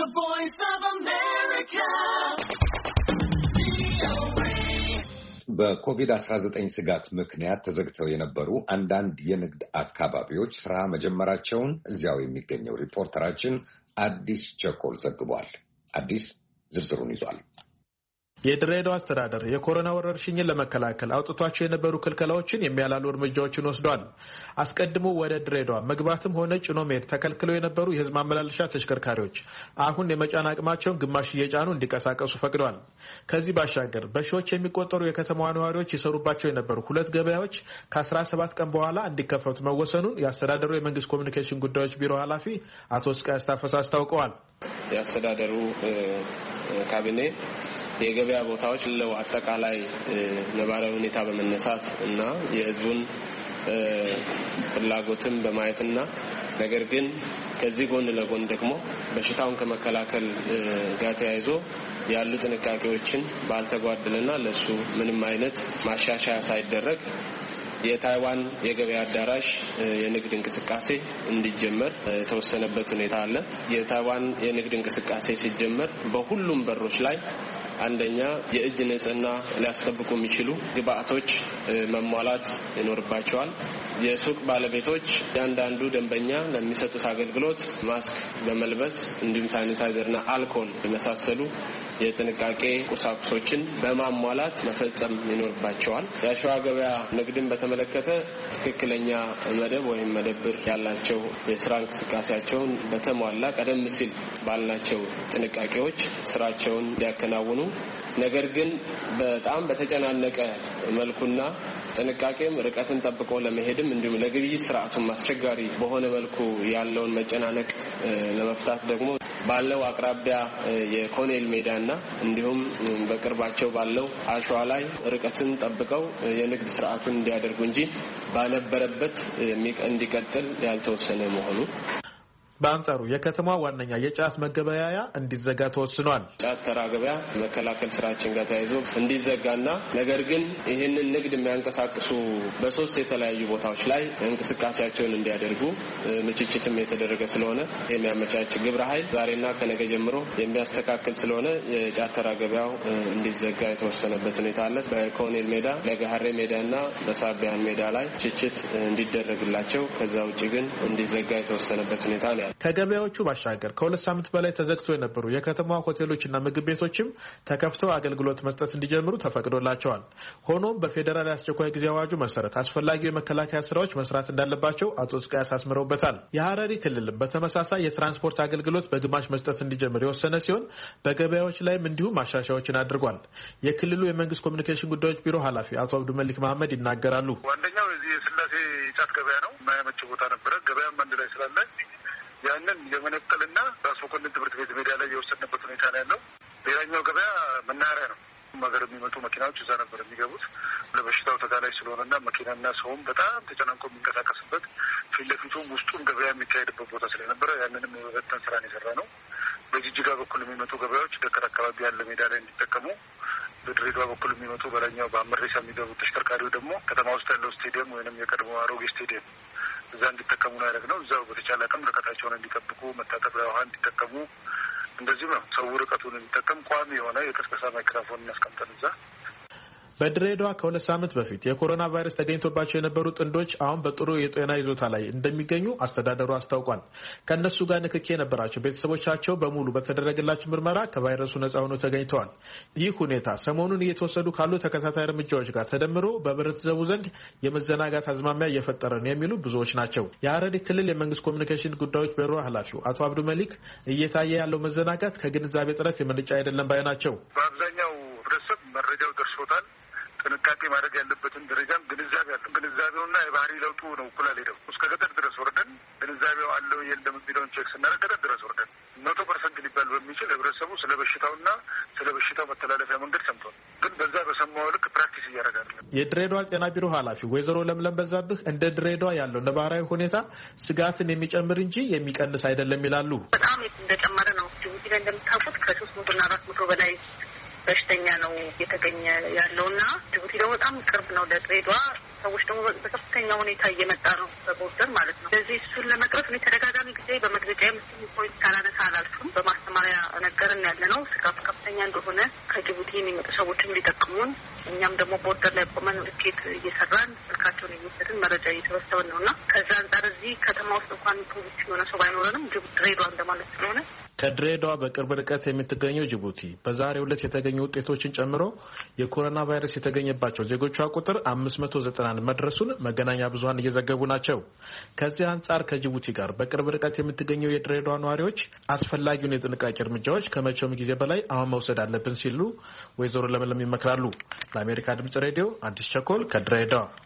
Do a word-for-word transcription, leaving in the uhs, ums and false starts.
The Voice of America. በኮቪድ አስራ ዘጠኝ ስጋት ምክንያት ተዘግተው የነበሩ አንዳንድ የንግድ አካባቢዎች ስራ መጀመራቸውን እዚያው የሚገኘው ሪፖርተራችን አዲስ ቸኮል ዘግቧል። አዲስ ዝርዝሩን ይዟል። የድሬዳዋ አስተዳደር የኮሮና ወረርሽኝን ለመከላከል አውጥቷቸው የነበሩ ክልከላዎችን የሚያላሉ እርምጃዎችን ወስዷል። አስቀድሞ ወደ ድሬዳዋ መግባትም ሆነ ጭኖ መሄድ ተከልክለው የነበሩ የህዝብ ማመላለሻ ተሽከርካሪዎች አሁን የመጫን አቅማቸውን ግማሽ እየጫኑ እንዲንቀሳቀሱ ፈቅደዋል። ከዚህ ባሻገር በሺዎች የሚቆጠሩ የከተማዋ ነዋሪዎች ይሰሩባቸው የነበሩ ሁለት ገበያዎች ከአስራ ሰባት ቀን በኋላ እንዲከፈቱ መወሰኑን የአስተዳደሩ የመንግስት ኮሚኒኬሽን ጉዳዮች ቢሮ ኃላፊ አቶ እስቃያስ ታፈሳ አስታውቀዋል። የአስተዳደሩ ካቢኔ የገበያ ቦታዎች ለው አጠቃላይ ነባራዊ ሁኔታ በመነሳት እና የህዝቡን ፍላጎትን በማየትና ነገር ግን ከዚህ ጎን ለጎን ደግሞ በሽታውን ከመከላከል ጋር ተያይዞ ያሉ ጥንቃቄዎችን ባልተጓደለና ለሱ ምንም አይነት ማሻሻያ ሳይደረግ የታይዋን የገበያ አዳራሽ የንግድ እንቅስቃሴ እንዲጀመር የተወሰነበት ሁኔታ አለ። የታይዋን የንግድ እንቅስቃሴ ሲጀመር በሁሉም በሮች ላይ አንደኛ የእጅ ንጽህና ሊያስጠብቁ የሚችሉ ግብአቶች መሟላት ይኖርባቸዋል። የሱቅ ባለቤቶች ያንዳንዱ ደንበኛ ለሚሰጡት አገልግሎት ማስክ በመልበስ እንዲሁም ሳኒታይዘርና አልኮል የመሳሰሉ የጥንቃቄ ቁሳቁሶችን በማሟላት መፈጸም ይኖርባቸዋል። የአሸዋ ገበያ ንግድን በተመለከተ ትክክለኛ መደብ ወይም መደብር ያላቸው የስራ እንቅስቃሴያቸውን በተሟላ ቀደም ሲል ባልናቸው ጥንቃቄዎች ስራቸውን እንዲያከናውኑ ነገር ግን በጣም በተጨናነቀ መልኩና ጥንቃቄም ርቀትን ጠብቆ ለመሄድም እንዲሁም ለግብይት ስርዓቱን አስቸጋሪ በሆነ መልኩ ያለውን መጨናነቅ ለመፍታት ደግሞ ባለው አቅራቢያ የኮኔል ሜዳና እንዲሁም በቅርባቸው ባለው አሸዋ ላይ ርቀትን ጠብቀው የንግድ ስርዓቱን እንዲያደርጉ እንጂ ባነበረበት እንዲቀጥል ያልተወሰነ መሆኑ በአንጻሩ የከተማዋ ዋነኛ የጫት መገበያያ እንዲዘጋ ተወስኗል። ጫት ተራ ገበያ መከላከል ስራችን ጋር ተያይዞ እንዲዘጋና ነገር ግን ይህንን ንግድ የሚያንቀሳቅሱ በሶስት የተለያዩ ቦታዎች ላይ እንቅስቃሴያቸውን እንዲያደርጉ ምችችትም የተደረገ ስለሆነ የሚያመቻች ግብረ ኃይል ዛሬና ከነገ ጀምሮ የሚያስተካክል ስለሆነ የጫት ተራ ገበያው እንዲዘጋ የተወሰነበት ሁኔታ አለ። በኮኔል ሜዳ፣ ለገሃሬ ሜዳና በሳቢያን ሜዳ ላይ ችችት እንዲደረግላቸው ከዛ ውጪ ግን እንዲዘጋ የተወሰነበት ሁኔታ አለ። ከገበያዎቹ ባሻገር ከሁለት ሳምንት በላይ ተዘግቶ የነበሩ የከተማዋ ሆቴሎችና ምግብ ቤቶችም ተከፍተው አገልግሎት መስጠት እንዲጀምሩ ተፈቅዶላቸዋል። ሆኖም በፌዴራል አስቸኳይ ጊዜ አዋጁ መሰረት አስፈላጊው የመከላከያ ስራዎች መስራት እንዳለባቸው አቶ እስቃያስ አስምረውበታል። የሐረሪ ክልል በተመሳሳይ የትራንስፖርት አገልግሎት በግማሽ መስጠት እንዲጀምር የወሰነ ሲሆን በገበያዎች ላይም እንዲሁ ማሻሻያዎችን አድርጓል። የክልሉ የመንግስት ኮሚኒኬሽን ጉዳዮች ቢሮ ኃላፊ አቶ አብዱመሊክ መሐመድ ይናገራሉ። ዋንደኛው እዚህ የስላሴ ጫት ገበያ ነው። ማያመች ቦታ ነበረ። ገበያም አንድ ላይ ስላለ ያንን የመነጠልና ራስ መኮንን ትምህርት ቤት ሜዳ ላይ የወሰድንበት ሁኔታ ነው ያለው። ሌላኛው ገበያ መናኸሪያ ነው። ሀገር የሚመጡ መኪናዎች እዛ ነበር የሚገቡት። ለበሽታው ተጋላጭ ስለሆነና መኪናና ሰውም በጣም ተጨናንቆ የሚንቀሳቀስበት ፊት ለፊቱም ውስጡም ገበያ የሚካሄድበት ቦታ ስለነበረ ያንንም የመበተን ስራን የሰራ ነው። በጅጅጋ በኩል የሚመጡ ገበያዎች ደከር አካባቢ ያለ ሜዳ ላይ እንዲጠቀሙ፣ በድሬዳዋ በኩል የሚመጡ በላይኛው በአመሬሳ የሚገቡ ተሽከርካሪው ደግሞ ከተማ ውስጥ ያለው ስቴዲየም ወይንም የቀድሞ አሮጌ ስቴዲየም እዛ እንዲጠቀሙ ነው ያደረግነው። እዛው በተቻለ አቅም ርቀታቸውን እንዲጠብቁ፣ መታጠቢያ ውሃ እንዲጠቀሙ፣ እንደዚሁ ነው ሰው ርቀቱን እንዲጠቀም ቋሚ የሆነ የቅስቀሳ ማይክሮፎን እናስቀምጠን እዛ። በድሬዳዋ ከሁለት ሳምንት በፊት የኮሮና ቫይረስ ተገኝቶባቸው የነበሩ ጥንዶች አሁን በጥሩ የጤና ይዞታ ላይ እንደሚገኙ አስተዳደሩ አስታውቋል። ከነሱ ጋር ንክኪ የነበራቸው ቤተሰቦቻቸው በሙሉ በተደረገላቸው ምርመራ ከቫይረሱ ነጻ ሆነው ተገኝተዋል። ይህ ሁኔታ ሰሞኑን እየተወሰዱ ካሉ ተከታታይ እርምጃዎች ጋር ተደምሮ በህብረተሰቡ ዘንድ የመዘናጋት አዝማሚያ እየፈጠረ ነው የሚሉ ብዙዎች ናቸው። የሐረሪ ክልል የመንግስት ኮሚኒኬሽን ጉዳዮች ቢሮ ኃላፊው አቶ አብዱመሊክ እየታየ ያለው መዘናጋት ከግንዛቤ ጥረት የመነጨ አይደለም ባይ ናቸው። በአብዛኛው ህብረተሰብ መረጃው ደርሶታል። ጥንቃቄ ማድረግ ያለበትን ደረጃም ግንዛቤ አለ። ግንዛቤውና የባህሪ ለውጡ ነው እኩል አልሄደም። እስከ ገጠር ድረስ ወርደን ግንዛቤው አለው የለም የሚለውን ቼክ ስናደርግ ገጠር ድረስ ወርደን መቶ ፐርሰንት ሊባል በሚችል ህብረተሰቡ ስለ በሽታውና ስለ በሽታው መተላለፊያ መንገድ ሰምቷል። ግን በዛ በሰማው ልክ ፕራክቲስ እያደረገ አይደለም። የድሬዳዋ ጤና ቢሮ ኃላፊ ወይዘሮ ለምለም በዛብህ እንደ ድሬዳዋ ያለው ነባራዊ ሁኔታ ስጋትን የሚጨምር እንጂ የሚቀንስ አይደለም ይላሉ። በጣም እንደጨመረ ነው። ጅቡቲ ላይ እንደምታውቁት ከሶስት መቶ እና አራት መቶ በላይ በሽተኛ ነው የተገኘ ያለውና ጅቡቲ ደግሞ በጣም ቅርብ ነው ለድሬዳዋ። ሰዎች ደግሞ በከፍተኛ ሁኔታ እየመጣ ነው በቦርደር ማለት ነው። ስለዚህ እሱን ለመቅረፍ ነው ተደጋጋሚ ጊዜ በመግለጫ የምስል ፖይንት ካላነሳ አላልኩም። በማስተማሪያ ነገርን ያለ ነው ስጋቱ ከፍተኛ እንደሆነ ከጅቡቲ የሚመጡ ሰዎችም ሊጠቅሙን እኛም ደግሞ ቦርደር ላይ ቆመን ልኬት እየሰራን ስልካቸውን እየወሰድን መረጃ እየተወሰበን ነውና ከዛ አንጻር እዚህ ከተማ ውስጥ እንኳን ፖዚቲቭ የሆነ ሰው ባይኖረንም ጅቡቲ ድሬዳዋ እንደማለት ስለሆነ ከድሬዳዋ በቅርብ ርቀት የምትገኘው ጅቡቲ በዛሬው ዕለት የተገኙ ውጤቶችን ጨምሮ የኮሮና ቫይረስ የተገኘባቸው ዜጎቿ ቁጥር አምስት መቶ ዘጠና መድረሱን መገናኛ ብዙሃን እየዘገቡ ናቸው። ከዚህ አንጻር ከጅቡቲ ጋር በቅርብ ርቀት የምትገኘው የድሬዳዋ ነዋሪዎች አስፈላጊውን የጥንቃቄ እርምጃዎች ከመቼውም ጊዜ በላይ አሁን መውሰድ አለብን ሲሉ ወይዘሮ ለምለም ይመክራሉ። ለአሜሪካ ድምጽ ሬዲዮ አዲስ ቸኮል ከድሬዳዋ